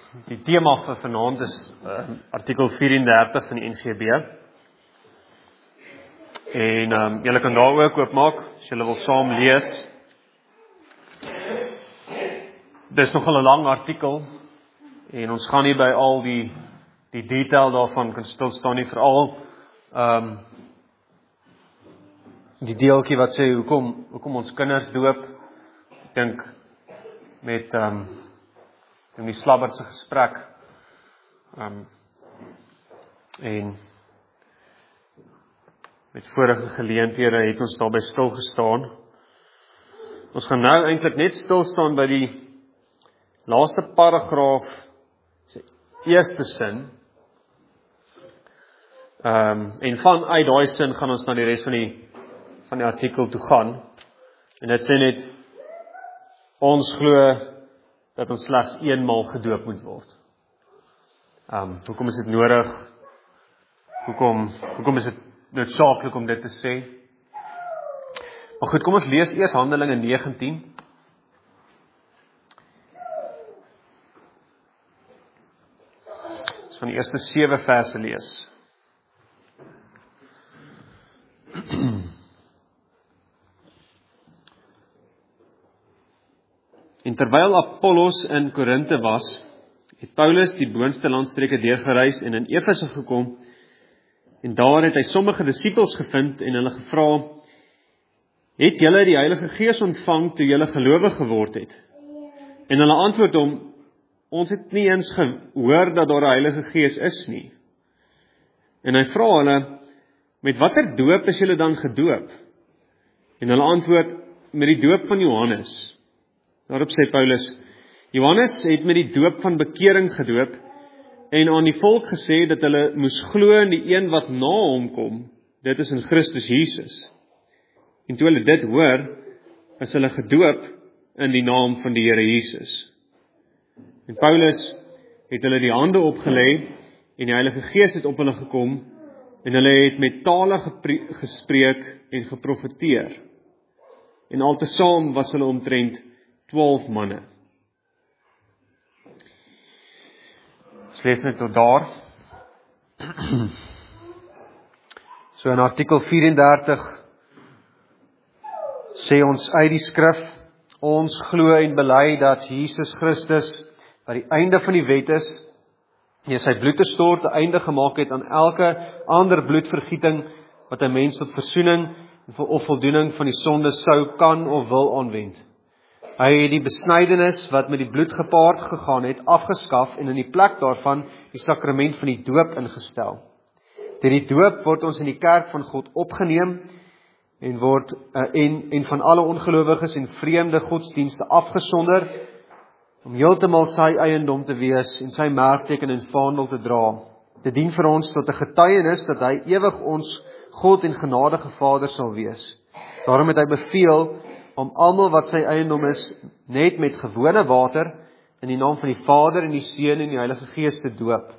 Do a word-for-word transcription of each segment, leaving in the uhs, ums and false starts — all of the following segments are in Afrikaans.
Die tema vir vanaand is uh, artikel vierendertig van die N G B. En um, julle kan daar ook oopmaak, as julle wil saam lees. Dis nogal 'n lang artikel, en ons gaan nie by al die, die detail daarvan kan stilstaan nie, veral um, die deeltjie wat sê, hoekom, hoekom ons kinders doop. Ek dink, met um, in die Slabbertse gesprek, um, en met vorige geleenthede het ons daarby stilgestaan. Ons gaan nou eintlik net stilstaan by die laaste paragraaf, sy eerste sin, um, en vanuit daai sin gaan ons na die res van die, van die artikel toe gaan, en dit sê net, ons glo dat ons slegs eenmaal gedoop moet word. Um, hoekom is dit nodig? Hoekom, hoekom is dit noodsaaklik om dit te sê? Maar goed, kom ons lees eers Handelinge negentien. Ons gaan die eerste sewe verse lees. En terwyl Apollos in Korinthe was, het Paulus die boonste landstreke deurgereis en in Efese gekom, en daar het hy sommige disippels gevind en hulle gevra, het julle die Heilige Gees ontvang toe julle gelowig geword het? En hulle antwoord hom, ons het nie eens gehoor dat daar 'n Heilige Gees is nie. En hy vra hulle, met watter doop is julle dan gedoop? En hulle antwoord, met die doop van Johannes. Daarop sê Paulus, Johannes het met die doop van bekering gedoop en aan die volk gesê dat hulle moes glo in die een wat na hom kom, dit is in Christus Jesus. En toe hulle dit hoor, is hulle gedoop in die naam van die Here Jesus. En Paulus het hulle die hande opgelê en die Heilige Gees het op hulle gekom en hulle het met tale gespreek en geprofeteer. En altesaam was hulle omtrent twaalf manne. Ons lees net tot daar. So in artikel vierendertig sê ons uit die skrif, ons glo en bely dat Jesus Christus by die einde van die wet is, en sy bloed te stort, 'n einde gemaak het aan elke ander bloedvergieting wat 'n mens tot versoening of voldoening van die sonde sou kan of wil aanwend. Hy het die besnydenis wat met die bloed gepaard gegaan het, afgeskaf en in die plek daarvan die sakrament van die doop ingestel. Deur die doop word ons in die kerk van God opgeneem en word uh, en, en van alle ongelowiges en vreemde godsdienste afgesonder, om heeltemal sy eiendom te wees en sy merkteken en vaandel te dra. Dit dien vir ons tot 'n getuienis dat hy ewig ons God en genadige Vader sal wees. Daarom het hy beveel om almal wat sy eiendom is, net met gewone water, in die naam van die Vader en die Seun en die Heilige Gees te doop.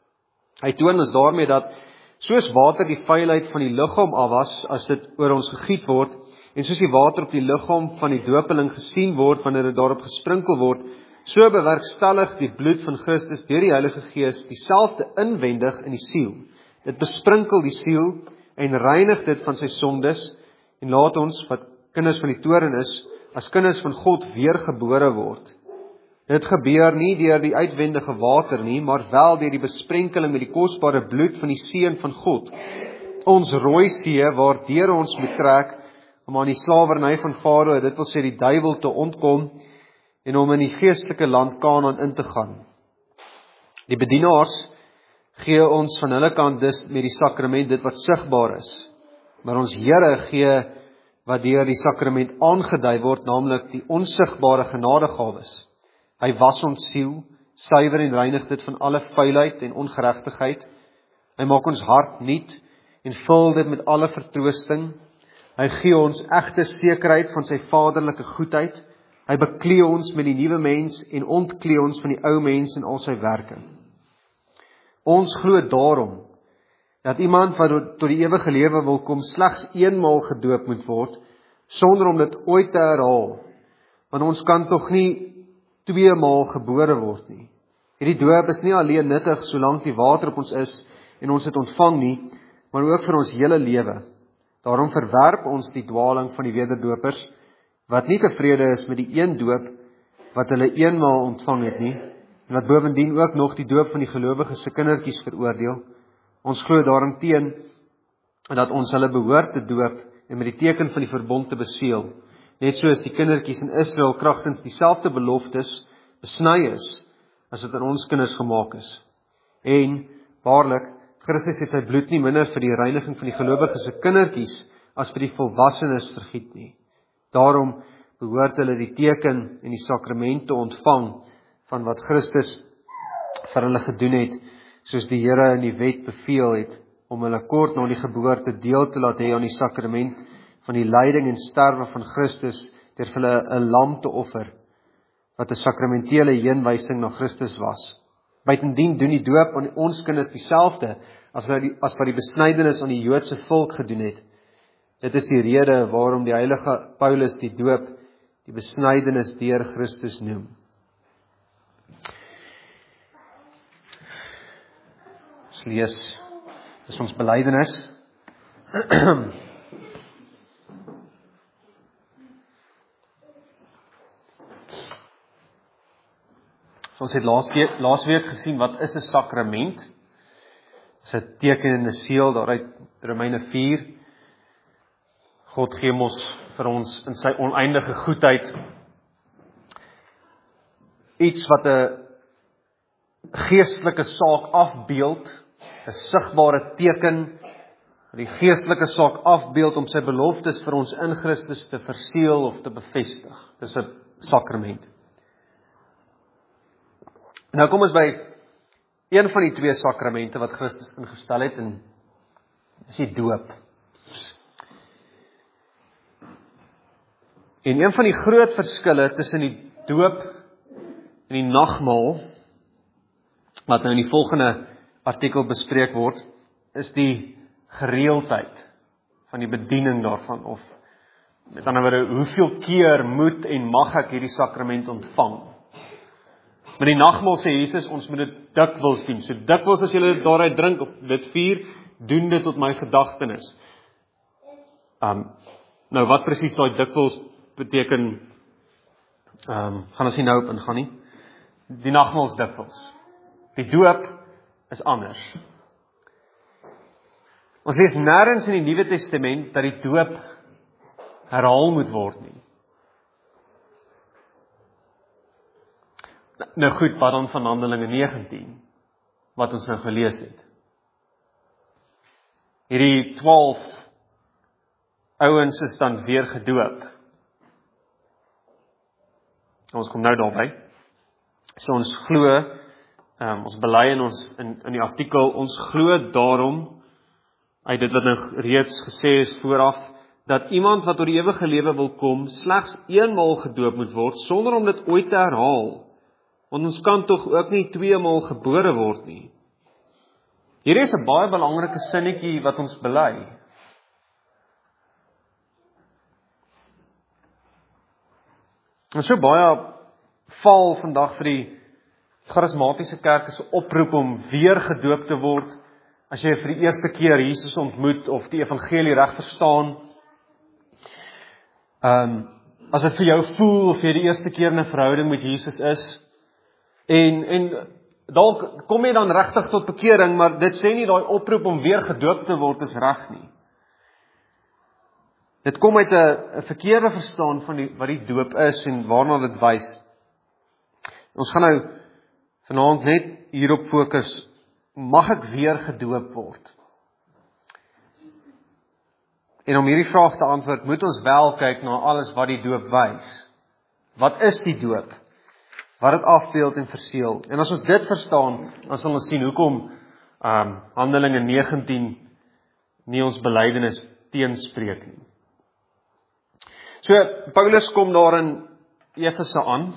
Hy toon ons daarmee dat, soos water die vuilheid van die liggaam af was, as dit oor ons gegiet word, en soos die water op die liggaam van die dopeling gesien word, wanneer dit daarop gesprinkel word, so bewerkstellig die bloed van Christus deur die Heilige Gees dieselfde inwendig in die siel. Dit besprinkel die siel en reinig dit van sy sondes, en laat ons, wat kinders van die toren is, as kinders van God weergebore word. Dit gebeur nie deur die uitwendige water nie, maar wel deur die besprenkeling met die kosbare bloed van die Seun van God. Ons rooi see, waardeur ons moet trek, om aan die slawerny van Farao, dit wil sê die duiwel, te ontkom, en om in die geestelike land Kanaan in te gaan. Die bedienaars gee ons van hulle kant dus met die sakrament dit wat sigbaar is, maar ons Here gee wat deur die sakrament aangedui word, naamlik die onsigbare genadegawes. Hy was ons siel, suiwer en reinig dit van alle vuilheid en ongeregtigheid. Hy maak ons hart nuut en vul dit met alle vertroosting. Hy gee ons egte sekerheid van sy vaderlike goedheid. Hy beklee ons met die nuwe mens en ontklee ons van die ou mens en al sy werke. Ons glo daarom dat iemand wat tot die ewige lewe wil kom slegs eenmaal gedoop moet word, sonder om dit ooit te herhaal. Want ons kan tog nie tweemaal gebore word nie. Hierdie doop is nie alleen nuttig solank die water op ons is en ons dit ontvang nie, maar ook vir ons hele lewe. Daarom verwerp ons die dwaling van die wederdopers, wat nie tevrede is met die een doop wat hulle eenmaal ontvang het nie, en wat bovendien ook nog die doop van die gelowiges se kindertjies veroordeel. Ons glo daarenteen dat ons hulle behoort te doop en met die teken van die verbond te beseël, net soos die kindertjies in Israel kragtens dieselfde beloftes besny is, as dit aan ons kinders gemaak is. En, waarlik, Christus het sy bloed nie minder vir die reiniging van die gelowiges se kindertjies as vir die volwassenes vergiet nie. Daarom behoort hulle die teken en die sakrament te ontvang van wat Christus vir hulle gedoen het, soos die Here in die wet beveel het, om hulle kort na die geboorte deel te laat hê aan die sakrament van die lyding en sterwe van Christus, deur vir hulle 'n lam te offer, wat 'n sakramentele heenwysing na Christus was. Buitendien doen die doop aan ons kinders dieselfde as wat die, as wat die besnydenis aan die Joodse volk gedoen het. Dit is die rede waarom die heilige Paulus die doop die besnydenis deur Christus noem. Ons lees, dis ons belydenis. So ons het laas week, laas week gesien, wat is 'n sakrament? Dit is 'n teken en 'n seël daaruit Romeine vier. God gee ons vir ons in sy oneindige goedheid iets wat 'n geestelike saak afbeeld, 'n sigbare teken wat die geestelike saak afbeeld om sy beloftes vir ons in Christus te verseël of te bevestig. Dis 'n sakrament. Nou kom ons by een van die twee sakramente wat Christus ingestel het, en dis die doop. En een van die groot verskille tussen die doop en die nagmaal, wat nou in die volgende artikel bespreek word, is die gereeldheid van die bediening daarvan, of met ander woorde, hoeveel keer moet en mag ek hierdie sakrament ontvang? Met die nagmaal sê Jesus, ons moet dit dikwels doen. So dikwels as julle daaruit drink, of dit vier, doen dit tot my gedagtenis. Um, nou wat presies daai dikwels beteken, um, gaan ons nie nou op ingaan nie. Die nagmaal is dikwels. Die doop is anders. Ons lees nêrens in die Nuwe Testament dat die doop herhaal moet word nie. Nou goed, wat dan van Handelinge negentien, wat ons nou gelees het. Hierdie twaalf ouens is dan weer gedoop. Ons kom nou daarby. So ons glo, um, ons bely in ons in, in die artikel, ons glo daarom, uit dit wat nou reeds gesê is vooraf, dat iemand wat tot die ewige lewe wil kom, slegs eenmaal gedoop moet word, sonder om dit ooit te herhaal. Want ons kan tog ook nie tweemaal gebore word nie. Hier is 'n baie belangrike sinnetjie wat ons bely. En so baie val vandag vir die charismatiese kerk is 'n oproep om weer gedoop te word, as jy vir die eerste keer Jesus ontmoet, of die evangelie reg verstaan. Um, as dit vir jou voel, of jy die eerste keer in 'n verhouding met Jesus is, En, en dalk kom jy dan regtig tot bekering, maar dit sê nie daai oproep om weer gedoop te word is reg nie. Dit kom uit 'n verkeerde verstaan van die, wat die doop is en waarna dit wys. Ons gaan nou vanaand net hierop fokus, mag ek weer gedoop word? En om hierdie vraag te antwoord, moet ons wel kyk na alles wat die doop wys. Wat is die doop? Wat dit afbeeld en verseël. En as ons dit verstaan, dan sal ons sien hoekom um, Handelinge negentien nie ons belydenis teenspreek nie. So, Paulus kom daar in Efese aan.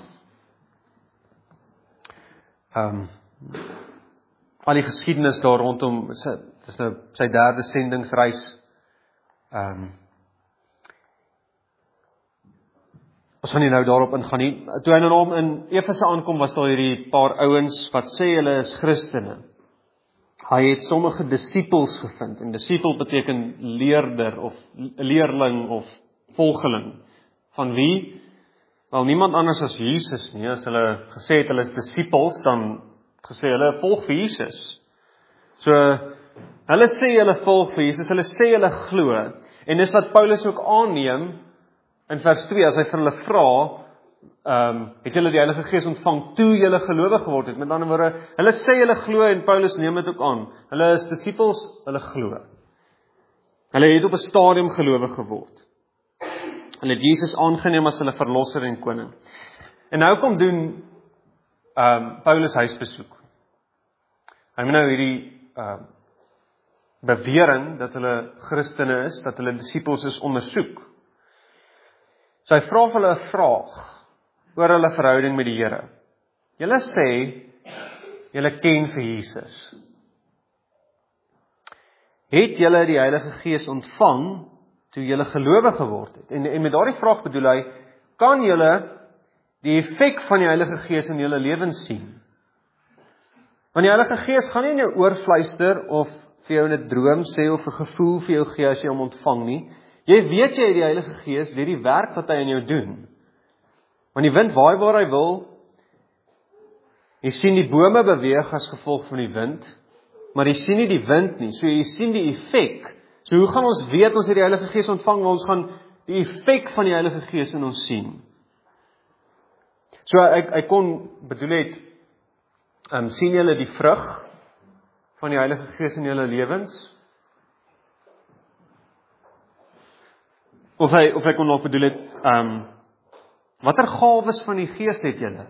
Um, al die geskiedenis daar rondom, dit is nou sy derde sendingsreis. Um, Ons gaan nie nou daarop ingaan nie. Toe hy nou in Efese aankom, was daar hierdie paar ouens wat sê hulle is Christene. Hy het sommige disippels gevind, en disipel beteken leerder, of leerling, of volgeling. Van wie? Wel, niemand anders as Jesus nie. As hulle gesê het, hulle is disippels, dan gesê hulle volg vir Jesus. So, hulle sê hulle volg vir Jesus, hulle sê hulle glo, en dis wat Paulus ook aanneem, in vers twee, as hy vir hulle vra, um, het julle die Heilige Gees ontvang, toe julle gelowig geword het, met ander woorde, hulle sê hulle glo, en Paulus neem dit ook aan, hulle is disippels, hulle glo, hulle het op 'n stadium gelowig geword, hulle het Jesus aangeneem as hulle verlosser en koning, en nou kom doen, um, Paulus huisbesoek, hy moet nou hierdie, um, bewering, dat hulle Christene is, dat hulle disippels is, ondersoek. So hy vra vir hulle 'n vraag oor hulle verhouding met die Here. Julle sê, julle ken vir Jesus. Het julle die Heilige Gees ontvang, toe julle gelowig geword het? En, en met daardie vraag bedoel hy, kan julle die effek van die Heilige Gees in julle lewens sien? Want die Heilige Gees gaan nie in jou oorfluister, of vir jou in 'n droom sê, of 'n gevoel vir jou gee as jy hom ontvang nie. Jy weet jy het die Heilige Gees deur die werk wat hy in jou doen. Want die wind waai waar hy wil. Jy sien die bome beweeg as gevolg van die wind, maar jy sien nie die wind nie. So jy sien die effek. So hoe gaan ons weet ons het die Heilige Gees ontvang? Want ons gaan die effek van die Heilige Gees in ons sien. So ek, ek kon bedoel het, um, sien julle die vrug van die Heilige Gees in julle lewens? Of hy, of hy kon nog bedoel het, um, watter gawes van die Gees het julle?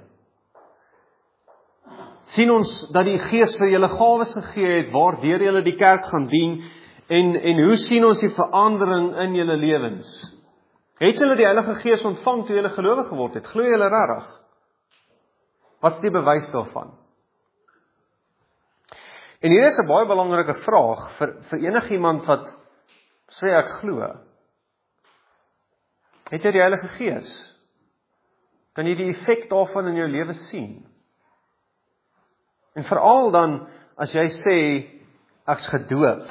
Sien ons dat die Gees vir julle gawes gegee het, waardeur julle die kerk gaan dien, en, en hoe sien ons die verandering in julle lewens? Het julle die Heilige Gees ontvang toe julle gelowig geword het? Glo julle regtig? Wat is die bewys daarvan? En hier is 'n baie belangrike vraag vir, vir enigiemand wat sê ek glo. Het jy die Heilige Gees? Kan jy die effek daarvan in jou lewe sien? En veral dan, as jy sê, ek's gedoop,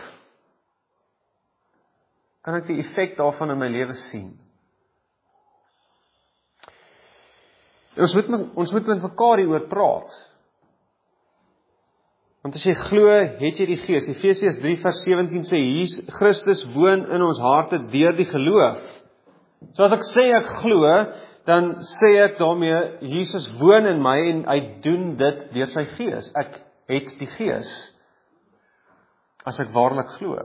kan ek die effek daarvan in my lewe sien? Ons moet, ons moet met mekaar hieroor praat. Want as jy glo, het jy die Gees. Efesiërs drie vers sewentien sê, Jesus Christus woon in ons harte deur die geloof. So as ek sê ek glo, dan sê ek daarmee, Jesus woon in my en hy doen dit deur sy Gees. Ek het die Gees, as ek waarlik glo.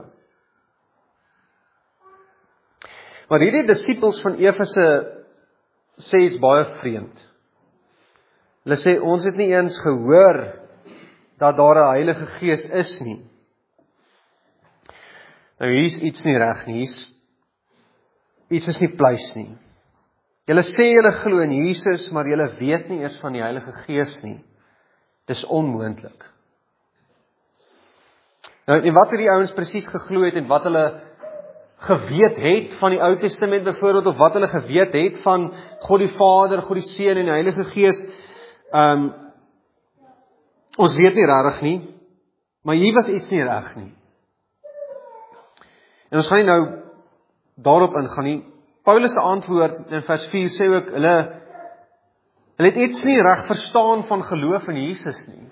Maar hierdie disippels van Efese sê iets baie vreemd. Hulle sê, ons het nie eens gehoor dat daar 'n Heilige Gees is nie. Nou hier is iets nie reg nie, iets is nie pluis nie. Julle sê julle glo in Jesus, maar julle weet nie eers van die Heilige Gees nie. Dis onmoontlik. Nou, en wat het die ouens presies geglo het, en wat hulle geweet het van die Ou Testament byvoorbeeld, of wat hulle geweet het van God die Vader, God die Seun en die Heilige Gees, um, ons weet nie regtig nie, maar hier was iets nie reg nie. En ons gaan nie nou daarop ingaan nie. Paulus se antwoord in vers vier sê ook, hulle, hulle het iets nie reg verstaan van geloof in Jesus nie.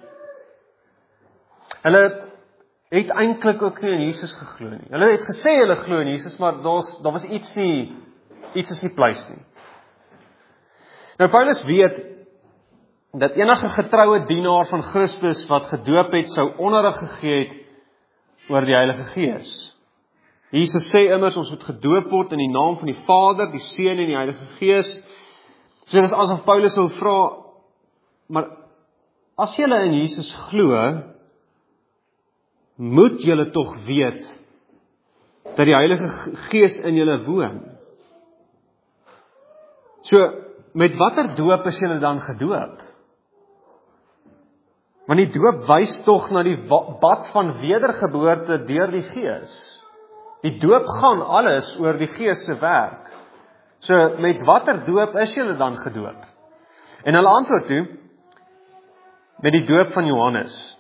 Hulle het eintlik ook nie in Jesus geglo nie. Hulle het gesê hulle glo in Jesus, maar daar was, daar was iets nie, iets is nie pluis nie. Nou Paulus weet, dat enige getroue dienaar van Christus wat gedoop het, sou onderrig gegee het oor die Heilige Gees. Jesus sê immers, ons moet gedoop word in die naam van die Vader, die Seun en die Heilige Gees. So dit is asof Paulus wil vra, maar as julle in Jesus glo, moet julle tog weet, dat die Heilige Gees in julle woon. So, met watter doop is julle dan gedoop? Want die doop wys tog na die bad van wedergeboorte deur die Gees. Die doop gaan alles oor die Gees se werk. So met watter doop is julle dan gedoop? En hulle antwoord toe, met die doop van Johannes.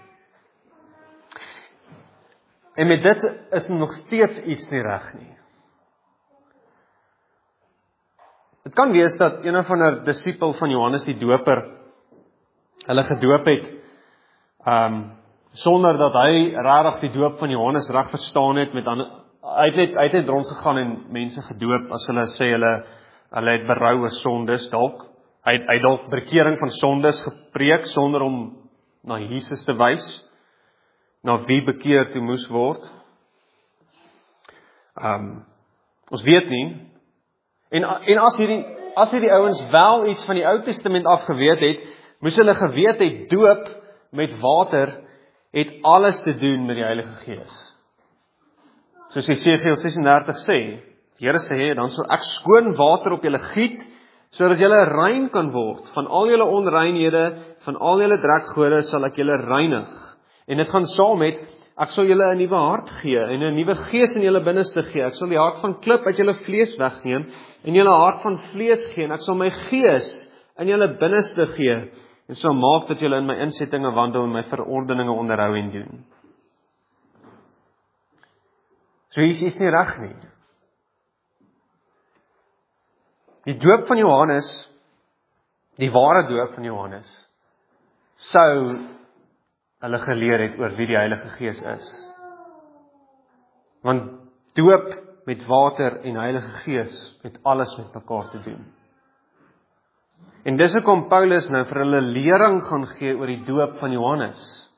En met dit is nog steeds iets nie reg nie. Het kan wees dat een of ander disipel van Johannes die Doper hulle gedoop het, um, sonder dat hy regtig die doop van Johannes reg verstaan het, met ander, hy het net, hy het net rondgegaan en mense gedoop, as hulle sê hulle, hulle het berou oor sondes, dalk, hy het, hy het dalk bekering van sondes gepreek, sonder om na Jesus te wys, na wie bekeer toe moes word. Um, ons weet nie, en, en as hierdie, as hierdie ouens wel iets van die Ou Testament af geweet het, moes hulle geweet het, doop met water het alles te doen met die Heilige Gees. Soos Jesegiel ses en dertig sê, die Here sê, dan sal ek skoon water op julle giet, sodat julle rein kan word. Van al julle onreinhede, van al julle drekgode sal ek julle reinig. En dit gaan saam met, ek sal julle 'n nuwe hart gee, en 'n nuwe gees in julle binneste gee. Ek sal die hart van klip uit julle vlees wegneem, en julle hart van vlees gee, en ek sal my gees in julle binneste gee, en sal maak dat julle in my insettinge wandel, en my verordeninge onderhou en doen. So hier is iets nie reg nie. Die doop van Johannes, die ware doop van Johannes, sou hulle geleer het oor wie die Heilige Gees is. Want doop met water en Heilige Gees het alles met mekaar te doen. En dis hoekom Paulus nou vir hulle lering gaan gee oor die doop van Johannes.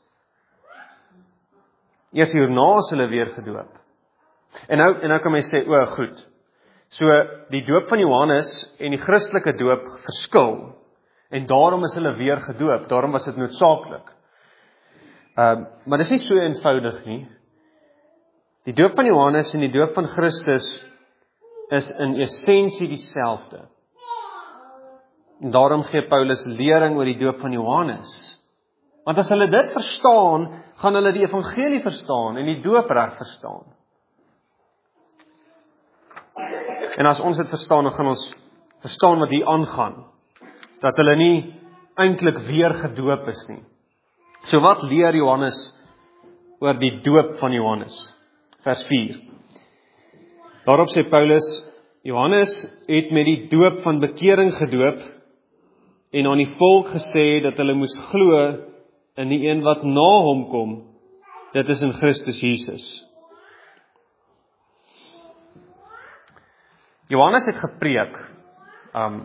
Eers hierna is hulle weer gedoop. En nou, en nou kan my sê, o goed, so die doop van Johannes en die Christelike doop verskil, en daarom is hulle weer gedoop, daarom was dit noodsaaklik. Um, maar dit is nie so eenvoudig nie. Die doop van Johannes en die doop van Christus is in essensie dieselfde. En daarom gee Paulus lering oor die doop van Johannes. Want as hulle dit verstaan, gaan hulle die evangelie verstaan en die doop reg verstaan. En as ons dit verstaan, dan gaan ons verstaan wat hier aangaan. Dat hulle nie eintlik weer gedoop is nie. So wat leer Johannes oor die doop van Johannes? Vers vier. Daarop sê Paulus, Johannes het met die doop van bekering gedoop en aan die volk gesê dat hulle moes glo in die een wat na hom kom, dit is in Christus Jesus. Johannes het gepreek, um,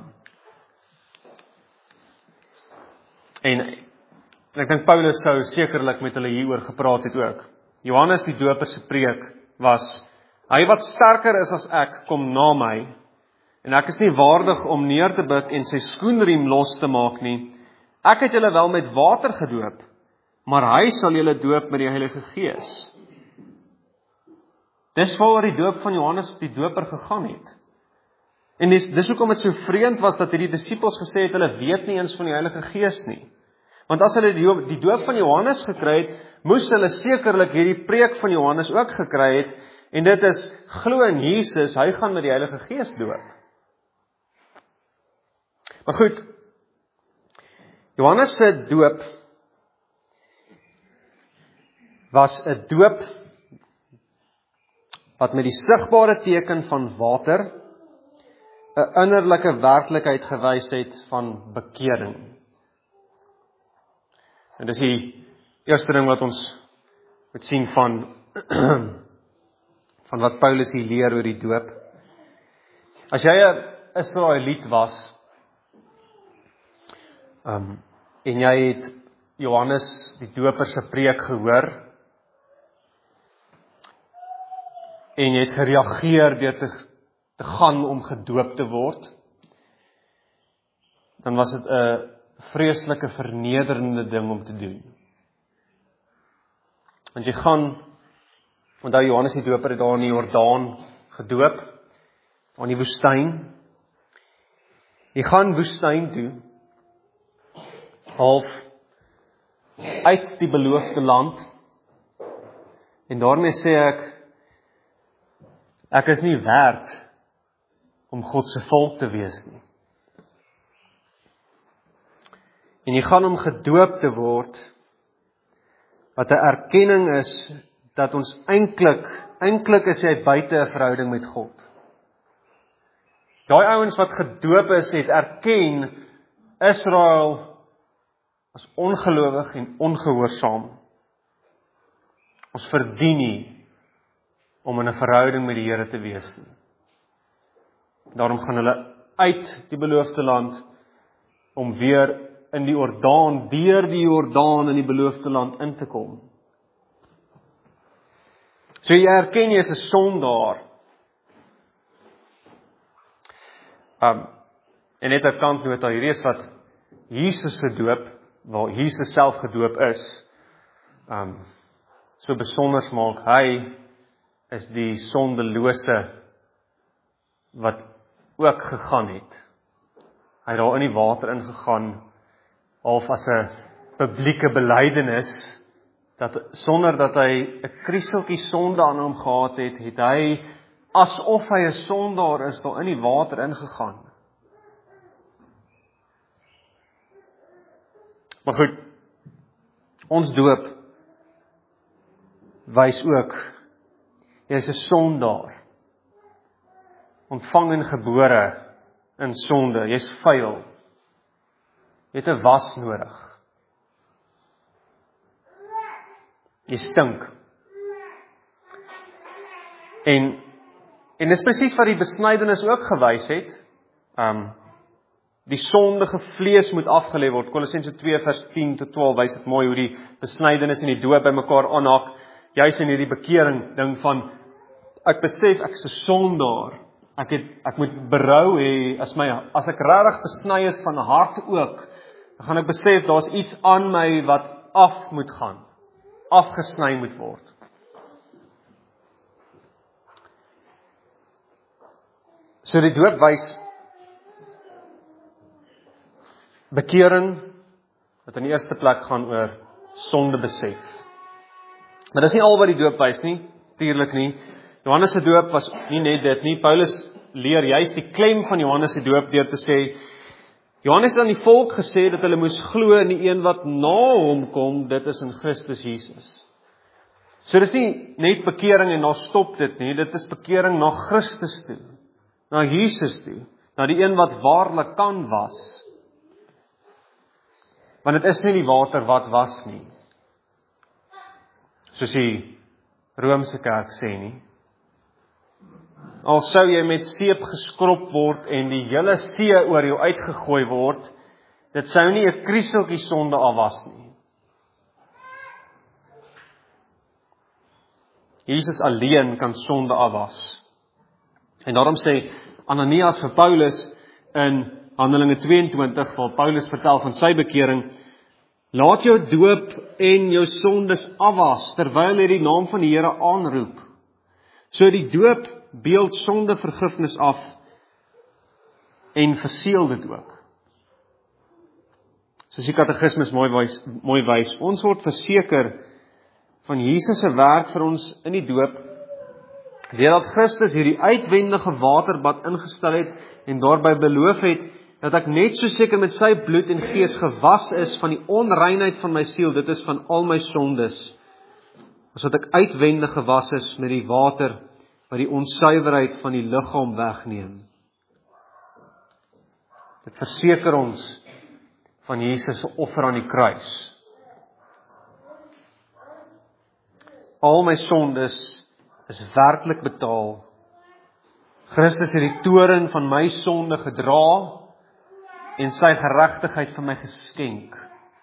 en, en ek dink Paulus sou sekerlik met hulle hieroor gepraat het ook. Johannes die doper se preek was, hy wat sterker is as ek, kom na my, en ek is nie waardig om neer te buig en sy skoenriem los te maak nie. Ek het julle wel met water gedoop, maar hy sal julle doop met die Heilige Gees. Dis waaroor die doop van Johannes die doper gegaan het. En dis, dis hoekom het so vreemd was dat hierdie disippels gesê het, hulle weet nie eens van die Heilige Gees nie. Want as hulle die, die doop van Johannes gekry het, moes hulle sekerlik hierdie preek van Johannes ook gekry het, en dit is, glo in Jesus, hy gaan met die Heilige Gees doop. Maar goed, Johannes se doop was 'n doop wat met die sigbare teken van water 'n innerlike werklikheid gewys het van bekering. En dis die eerste ding wat ons moet sien van van wat Paulus hier leer oor die doop. As jy 'n Israeliet was, um, en jy het Johannes die doper se preek gehoor, en jy het gereageer deur te, te gaan om gedoop te word, dan was dit 'n vreeslike vernederende ding om te doen. Want jy gaan, onthou Johannes die doper het daar in die Jordaan gedoop, aan die woestyn. Jy gaan woestyn toe, half uit die beloofde land, en daarmee sê ek, ek is nie werd om God se volk te wees nie. En jy gaan om gedoop te word, wat 'n erkenning is, dat ons eintlik, eintlik is jy buite 'n verhouding met God. Daai ouens wat gedoop is, het erken, Israel as ongelowig en ongehoorsaam. Ons verdien nie om in 'n verhouding met die Here te wees nie. Daarom gaan hulle uit die beloofde land, om weer in die Jordaan, deur die Jordaan in die beloofde land in te kom. So jy erken jy is 'n sondaar. Um, en net 'n kantnota, hierdie is wat Jesus se doop, waar Jesus self gedoop is, um, so besonders maak. Hy is die sondelose wat ook gegaan het. Hy het daar in die water ingegaan, of as 'n publieke belydenis, dat sonder dat hy 'n krieseltjie sonde aan hom gehad het, het hy, asof hy 'n sondaar is, daar in die water ingegaan. Maar goed, ons doop wys ook, jy is 'n sondaar, ontvang en gebore in sonde, jy's vuil, jy het 'n was nodig, jy stink. En, en dis presies wat die besnydenis ook gewys het, um, die sondige vlees moet afgelê word. Kolossense twee vers tien tot twaalf wys dit mooi hoe die besnydenis en die doop by mekaar aanhaak, juis in hierdie bekering ding van, ek besef ek is 'n sondaar, ek het ek moet berou hê, as my as ek regtig besny is van hart ook, dan gaan ek besef daar's iets aan my wat af moet gaan, afgesny moet word. So die doop wys bekering, wat in die eerste plek gaan oor sonde besef. Maar dis nie al wat die doop wys nie, tuurlik nie. Johannes se doop was nie net dit nie. Paulus leer juist die klem van Johannes se doop deur te sê, Johannes het aan die volk gesê dat hulle moes glo in die een wat na hom kom, dit is in Christus Jesus. So dis nie net bekering en daar stop dit nie, dit is bekering na Christus toe, na Jesus toe, na die een wat waarlik kan was. Want dit is nie die water wat was nie, soos die Romeinse kerk sê nie. Al sou jy met seep geskrob word en die hele see oor jou uitgegooi word, dit sou nie 'n krieseltjie sonde afwas nie. Jesus alleen kan sonde afwas. En daarom sê Ananias vir Paulus in Handelinge tweeëntwintig, waar Paulus vertel van sy bekering, laat jou doop en jou sondes afwas, terwyl jy die naam van die Here aanroep. So die doop beeld sonde vergifnis af en verseël dit ook. Soos die katekismes mooi wys, mooi wys, ons word verseker van Jesus se werk vir ons in die doop, deurdat Christus hierdie uitwendige waterbad ingestel het en daarby beloof het dat ek net so seker met sy bloed en gees gewas is van die onreinheid van my siel, dit is van al my sondes, as wat ek uitwendig gewas is met die water wat die onsuiverheid van die liggaam wegneem. Dit verseker ons van Jesus se offer aan die kruis. Al my sondes is werklik betaal. Christus het die toorn van my sonde gedra en sy geregtigheid vir my geskenk.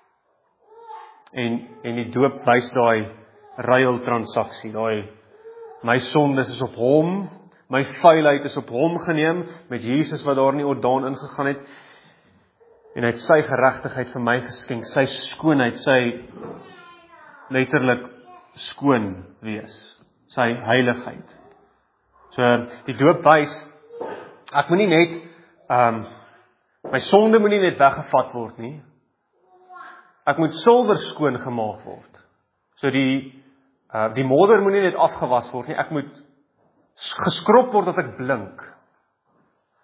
En, en die doop wys daai ruiltransaksie, daai my sondes is op hom, my vuilheid is op hom geneem, met Jesus wat daar in die Jordaan ingegaan het, en hy het sy geregtigheid vir my geskenk, sy skoonheid, sy letterlik skoon wees, sy heiligheid. So, die doop wys, ek moet nie net, um, my sonde moet nie net weggevat word nie, ek moet silwer skoon gemaak word. So die, uh, die modder moet nie net afgewas word nie, ek moet geskrob word dat ek blink.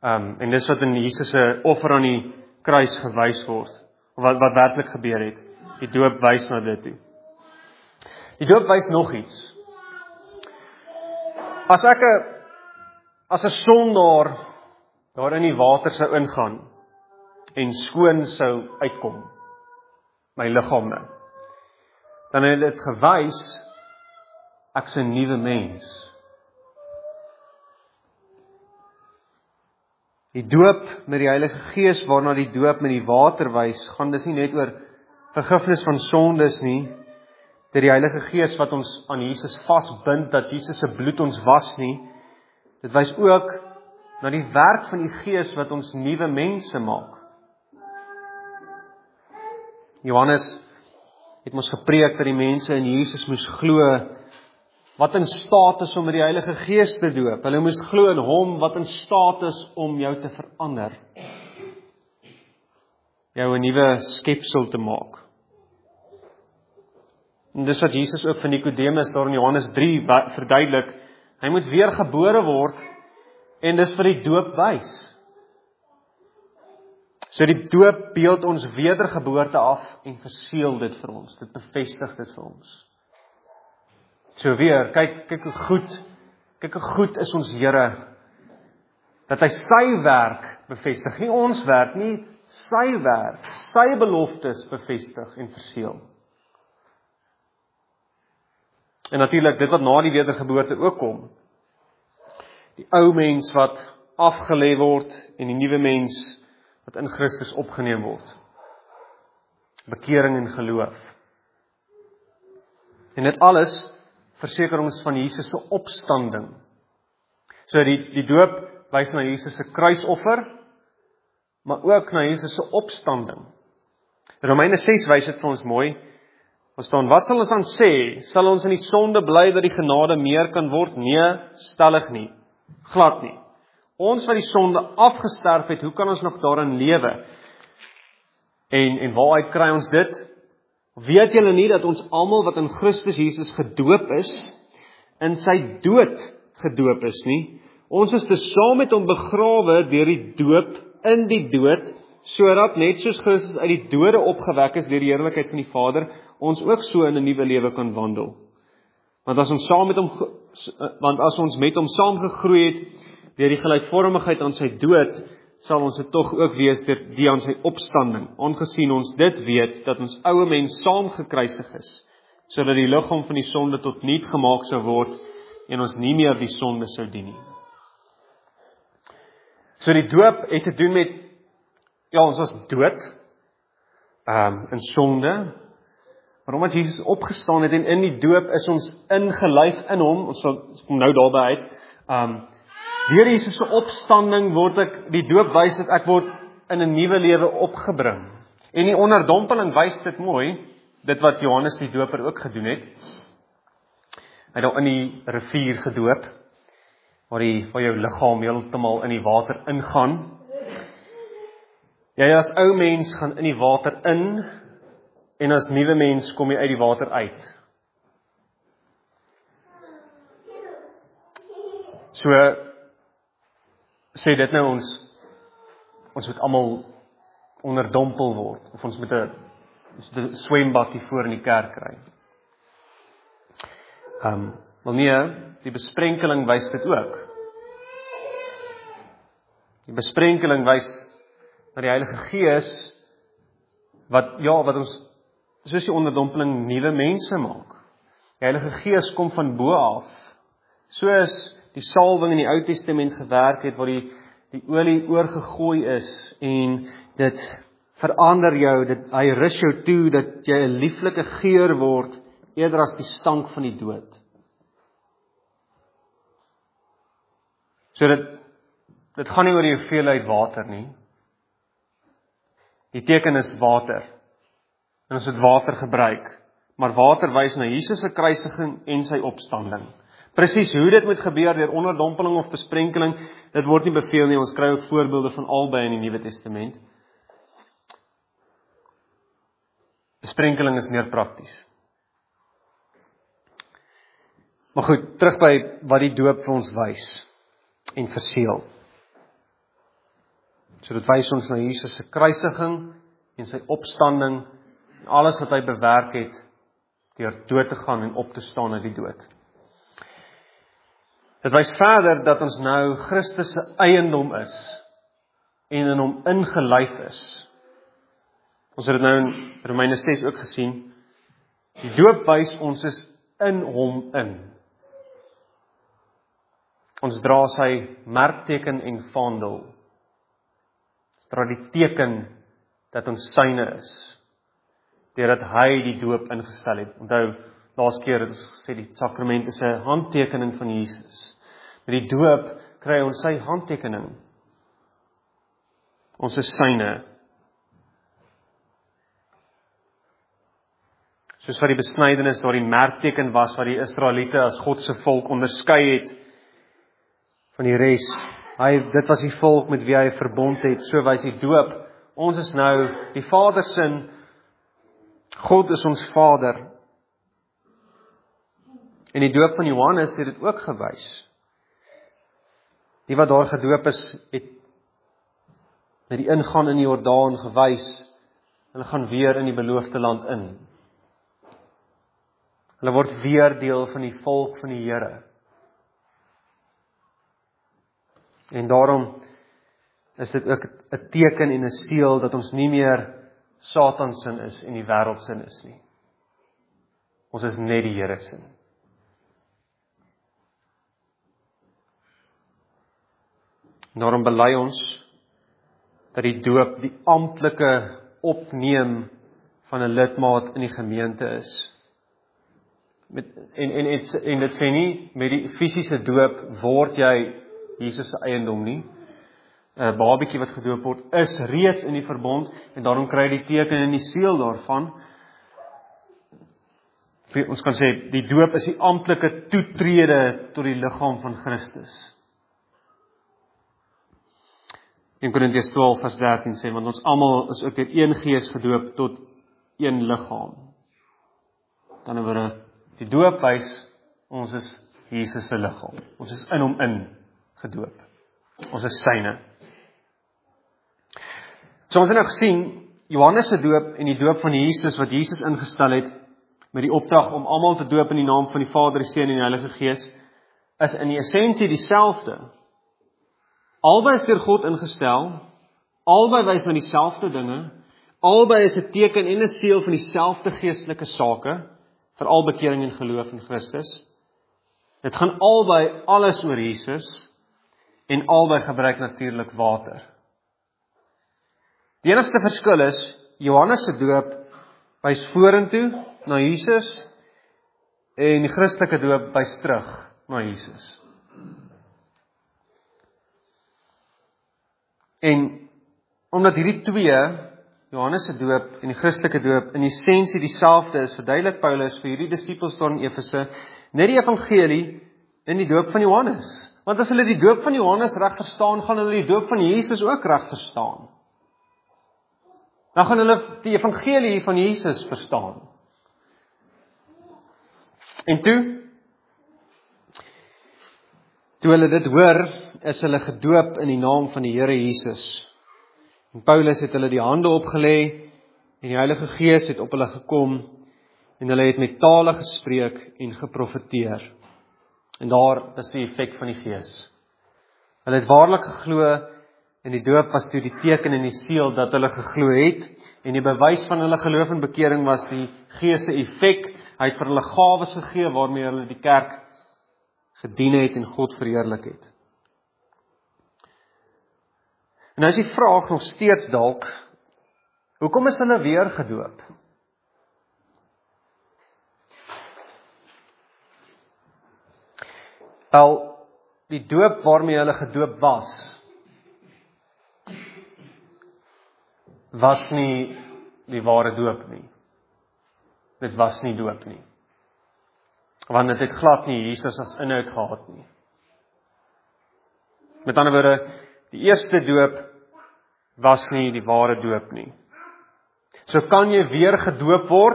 Um, en dis wat in Jesus se offer aan die kruis gewys word, of wat, wat werklik gebeur het. Die doop wys na dit toe. Die doop wys nog iets. As ek 'n as 'n sondaar daar in die water sou ingaan en skoon sou uitkom, my liggaam nou, dan het dit gewys ek's 'n nuwe mens. Die doop met die Heilige Gees, waarna die doop met die water wys, gaan dis nie net oor vergifnis van sondes nie, dit die Heilige Gees wat ons aan Jesus vasbind, dat Jesus se bloed ons was nie, dit wys ook na die werk van die Gees wat ons nuwe mense maak. Johannes het ons gepreek dat die mense in Jesus moes glo, wat in staat is om met die Heilige Gees te doop. Hulle moes glo in hom wat in staat is om jou te verander. Jou 'n nuwe skepsel te maak. En dis wat Jesus ook van Nikodemus daar in Johannes drie verduidelik. Hy moet weer gebore word en dis vir die doop wys. So die doop beeld ons wedergeboorte af en verseël dit vir ons. Dit bevestig dit vir ons. So weer, kyk, kyk hoe goed, kyk hoe goed is ons Here, dat hy sy werk bevestig, nie ons werk nie, sy werk, sy beloftes bevestig en verseël. En natuurlik, dit wat na die wedergeboorte ook kom, die ou mens wat afgelê word en die nuwe mens wat in Christus opgeneem word. Bekering en geloof. En dit alles verseker ons van Jesus se opstanding. So die, die doop wys na Jesus se kruisoffer, maar ook na Jesus se opstanding. Romeine ses wys dit vir ons mooi. Ons staan, wat sal ons dan sê? Sal ons in die sonde bly dat die genade meer kan word? Nee, stellig nie. Glad nie. Ons wat die sonde afgesterf het, hoe kan ons nog daarin lewe? En, en waaruit kry ons dit? Weet julle nie dat ons almal wat in Christus Jesus gedoop is, in sy dood gedoop is nie? Ons is te saam met hom begrawe deur die doop in die dood, sodat net soos Christus uit die dode opgewek is deur die heerlikheid van die Vader, ons ook so in 'n nuwe lewe kan wandel. Want as ons saam met hom want as ons met hom saam gegroei het deur die gelykvormigheid aan sy dood, sal ons dit tog ook wees deur die aan sy opstanding, aangesien ons dit weet dat ons ouë mens saam gekruisig is, sodat die liggaam van die sonde tot niet gemaak sou word en ons nie meer die sonde sou dien nie. So die doop het te doen met, ja, ons was dood um, in sonde, maar omdat Jesus opgestaan het en in die doop is ons ingelyf in hom, ons sal kom nou daarby uit, um, deur Jesus se opstanding word ek, die doop wys dat ek word in 'n nuwe lewe opgebring. En die onderdompeling wys dit mooi, dit wat Johannes die Doper ook gedoen het. Hy het daar in die rivier gedoop, waar, die, waar jou liggaam heeltemal in die water ingaan. Jy as ou mens gaan in die water in, en as nuwe mens kom jy uit die water uit. So, sê dit nou ons, ons moet almal onderdompel word, of ons moet 'n swembad hier voor in die kerk kry. Um, wel nee, die besprenkeling wys dit ook. Die besprenkeling wys na die Heilige Gees, wat, ja, wat ons, soos die onderdompeling, nuwe mense maak. Die Heilige Gees kom van bo af, soos die salwing in die Ou Testament gewerk het, waar die, die olie oorgegooi is, en dit verander jou, dit, hy rus jou toe, dat jy 'n lieflike geur word, eerder as die stank van die dood. So dit, dit gaan nie oor die hoeveelheid water nie. Die teken is water, en ons het water gebruik, maar water wys na Jesus se kruisiging en sy opstanding. Presies hoe dit moet gebeur, deur onderdompeling of besprenkeling, dit word nie beveel nie, ons kry ook voorbeelde van albei in die Nuwe Testament. Besprenkeling is meer prakties. Maar goed, terug by wat die doop vir ons wys en verseël. So dit wys ons na Jesus se kruisiging en sy opstanding en alles wat hy bewerk het deur dood te gaan en op te staan uit die dood. Dit wys verder dat ons nou Christus se eiendom is en in hom ingelyf is. Ons het dit nou in Romeine ses ook gesien. Die doop wys ons is in hom in. Ons dra sy merkteken en vaandel. Ons dra die teken dat ons syne is, deurdat hy die doop ingestel het. Onthou, laas keer het ons gesê die sakrament is 'n handtekening van Jesus. Met die doop kry ons sy handtekening. Ons is syne. Soos wat die besnydenis daar die merkteken was wat die Israeliete as God se volk onderskei het van die res. Hy, dit was die volk met wie hy verbond het, so wys die doop. Ons is nou die Vader se, God is ons Vader. En die doop van Johannes het dit ook gewys. Die wat daar gedoop is, het met die ingaan in die Jordaan gewys, hulle gaan weer in die beloofde land in. Hulle word weer deel van die volk van die Here. En daarom is dit ook 'n teken en 'n seël dat ons nie meer Satan sin is en die wêreld sin is nie. Ons is net die Here sin. Daarom bely ons dat die doop die amptelike opneem van 'n lidmaat in die gemeente is. Met, en, en, en, en dit sê nie, met die fisiese doop word jy Jesus se eiendom nie. 'n Babietjie wat gedoop word, is reeds in die verbond, en daarom kry hy die teken en die seël daarvan. Ons kan sê, die doop is die amptelike toetrede tot die liggaam van Christus. een Korintiërs twaalf vers dertien sê, want ons almal is ook deur een gees gedoop tot een liggaam. Dan oor die doop wys, ons is Jesus se liggaam. Ons is in hom in gedoop. Ons is syne. So ons het nou gesien, Johannes se doop en die doop van Jesus wat Jesus ingestel het, met die opdrag om almal te doop in die naam van die Vader, die Seun en die Heilige Gees, is in die essensie dieselfde. Albei is deur God ingestel, albei wys na dieselfde dinge, albei is 'n teken en 'n seël van dieselfde geestelike sake, veral bekering en geloof in Christus. Dit gaan albei alles oor Jesus, en albei gebruik natuurlik water. Die enigste verskil is, Johannes se doop wys vorentoe na Jesus, en die Christelike doop wys terug na Jesus. En omdat hierdie twee, Johannes se doop en die Christelike doop, in essensie dieselfde is, verduidelik Paulus vir hierdie disippels daar in Efese, net die evangelie in die doop van Johannes. Want as hulle die doop van Johannes reg verstaan, gaan hulle die doop van Jesus ook reg verstaan. Dan gaan hulle die evangelie van Jesus verstaan. En toe, toe hulle dit hoor, is hulle gedoop in die naam van die Here Jesus. En Paulus het hulle die hande opgelê, en die Heilige Gees het op hulle gekom, en hulle het met tale gespreek en geprofeteer. En daar is die effek van die Gees. Hulle het waarlik geglo, en die doop was toe die teken en die seël dat hulle geglo het, en die bewys van hulle geloof en bekering was die Gees se effek. Hy het vir hulle gawes gegee, waarmee hulle die kerk gedien het en God verheerlik het. En nou is die vraag nog steeds dalk, hoekom is hulle weer gedoop? Wel, die doop waarmee hulle gedoop was, was nie die ware doop nie. Dit was nie doop nie. Want dit het glad nie Jesus as inhoud gehad nie. Met ander woorde, die eerste doop was nie die ware doop nie. So kan jy weer gedoop word,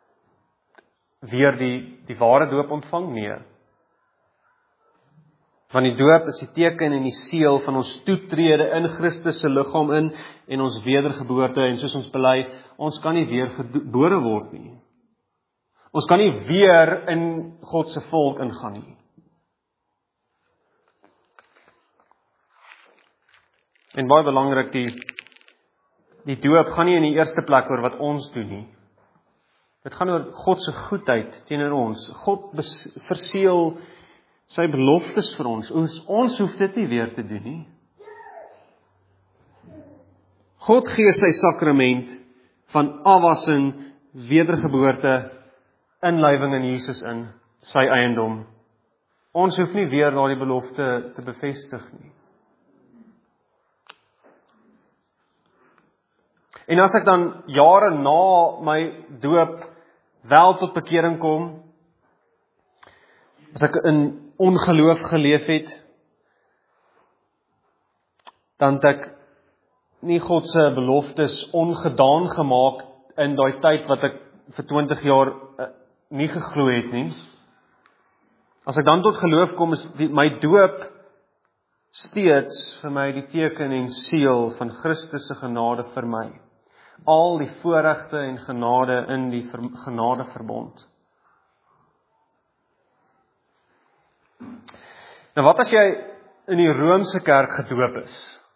weer die, die ware doop ontvang? Nee. Want die doop is die teken en die seël van ons toetrede in Christus se liggaam in en ons wedergeboorte, en soos ons bely, ons kan nie weer gebore word nie. Ons kan nie weer in God se volk ingaan nie. En baie belangrik, die die doop gaan nie in die eerste plek oor wat ons doen nie. Dit gaan oor God se goedheid teenoor ons. God verseël sy beloftes vir ons. Ons, ons hoef dit nie weer te doen nie. God gee sy sakrament van afwassing, wedergeboorte, inlywing in Jesus in, sy eiendom. Ons hoef nie weer daardie belofte te bevestig nie. En as ek dan jare na my doop wel tot bekering kom, as ek in ongeloof geleef het, dan het ek nie God se beloftes ongedaan gemaak in daai tyd wat ek vir twintig jaar nie geglo het nie. As ek dan tot geloof kom, is die, my doop steeds vir my die teken en seël van Christus se genade vir my. Al die voorregte en genade in die ver, genade verbond. Nou wat as jy in die Romeinse kerk gedoop is?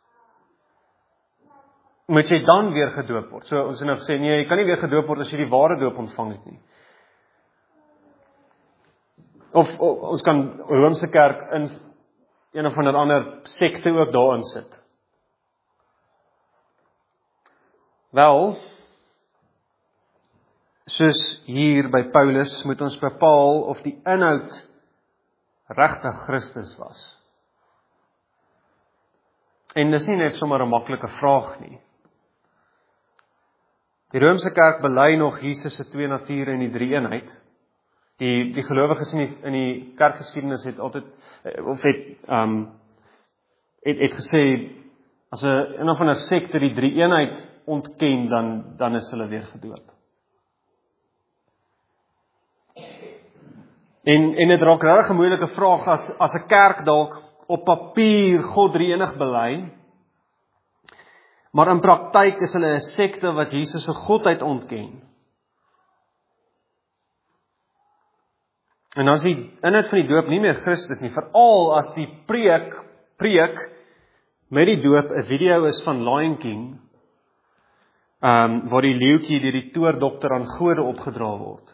Moet jy dan weer gedoop word? So ons het nou gesê, nee, jy kan nie weer gedoop word as jy die ware doop ontvang het nie. Of, of ons kan Romeinse kerk in een of ander ander sekte ook daarin sit. Wel, soos hier by Paulus moet ons bepaal of die inhoud regtig Christus was. En dis nie net sommer 'n maklike vraag nie. Die Romeinse kerk bely nog Jesus se twee nature in die drie-eenheid. Die die gelowiges in die in die kerkgeskiedenis het altyd of het ehm um, het, het gesê as 'n een of ander sekte die drie-eenheid ontken, dan dan is hulle weer gedoop. En en dit raak regtig 'n moeilike vraag as as 'n kerk dalk op papier God drie-enig bely, maar in praktyk is hulle 'n sekte wat Jesus se godheid ontken. En dan is die inhoud van die doop nie meer Christus nie, veral as die preek preek met die doop 'n video is van Lion King, um, waar die leeuetjie deur die toordokter aan gode opgedra word.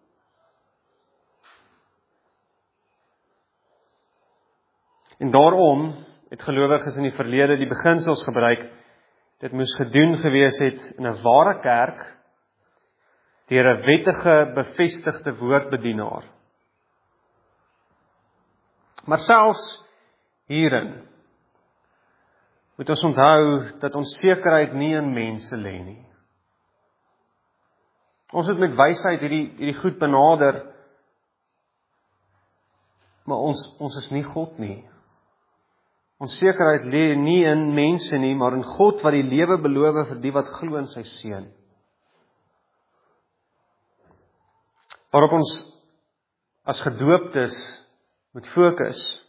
En daarom het gelowiges in die verlede die beginsels gebruik, dit moes gedoen gewees het in 'n ware kerk, deur 'n wettige, bevestigde woordbedienaar. Maar selfs hierin moet ons onthou dat ons sekerheid nie in mense lê nie. Ons moet met wysheid hierdie hierdie goed benader, maar ons ons is nie God nie. Ons sekerheid lê nie in mense nie, maar in God wat die lewe beloof vir die wat glo in sy seun. Waarop ons as gedooptes moet fokus,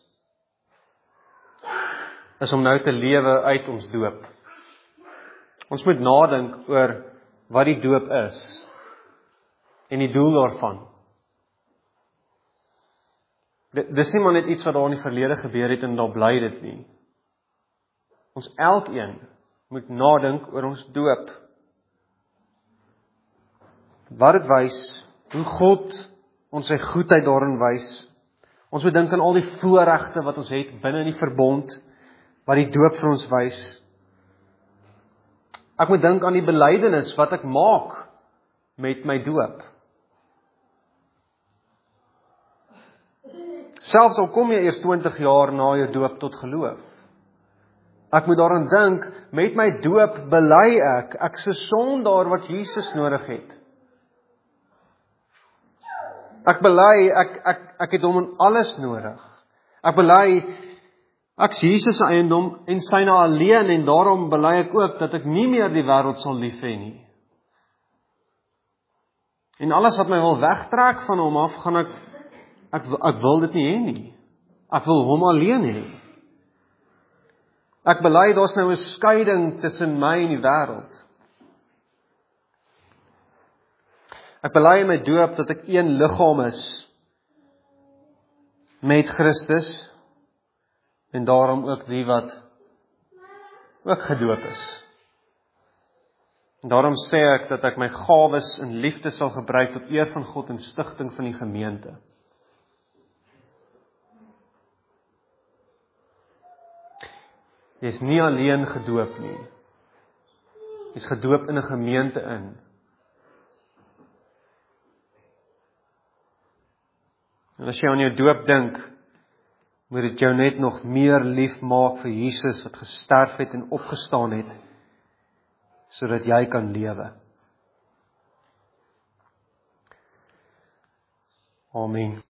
is om nou te lewe uit ons doop. Ons moet nadink oor wat die doop is en die doel daarvan. Dis nie maar net iets wat daar in die verlede gebeur het en daar bly dit nie. Ons elkeen moet nadink oor ons doop. Wat dit wys, hoe God ons sy goedheid daarin wys. Ons moet dink aan al die voorregte wat ons het binne in die verbond, wat die doop vir ons wys. Ek moet dink aan die belydenis wat ek maak met my doop. Selfs al kom jy eers twintig jaar na jou doop tot geloof. Ek moet daaraan dink, met my doop bely ek, ek is 'n sondaar wat Jesus nodig het. Ek bely, ek, ek, ek het hom in alles nodig. Ek bely, ek is Jesus se eiendom en syne alleen, en daarom bely ek ook dat ek nie meer die wêreld sal lief hê nie. En alles wat my wil wegtrek van hom af, gaan ek, ek, ek wil dit nie hê nie. Ek wil hom alleen hê. Ek bely daar's nou 'n skeiding tussen my en die wêreld. Ek bely in my doop dat ek een liggaam is met Christus en daarom ook die wat ook gedoop is. En daarom sê ek dat ek my gawes in liefde sal gebruik tot eer van God en stigting van die gemeente. Jy is nie alleen gedoop nie. Jy is gedoop in 'n gemeente in. En as jy aan jou doop dink, moet dit jou net nog meer lief maak vir Jesus wat gesterf het en opgestaan het, sodat jy kan lewe. Amen.